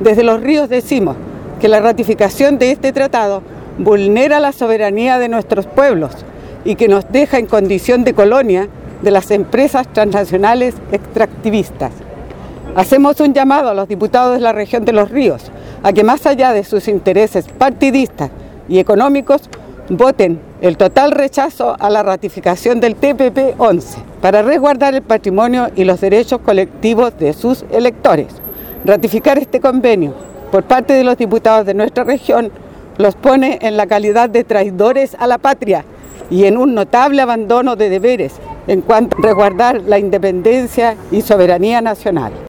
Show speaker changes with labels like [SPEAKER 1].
[SPEAKER 1] Desde Los Ríos decimos que la ratificación de este tratado vulnera la soberanía de nuestros pueblos y que nos deja en condición de colonia de las empresas transnacionales extractivistas. Hacemos un llamado a los diputados de la región de Los Ríos a que, más allá de sus intereses partidistas y económicos, voten el total rechazo a la ratificación del TPP-11 para resguardar el patrimonio y los derechos colectivos de sus electores. Ratificar este convenio por parte de los diputados de nuestra región los pone en la calidad de traidores a la patria y en un notable abandono de deberes en cuanto a resguardar la independencia y soberanía nacional.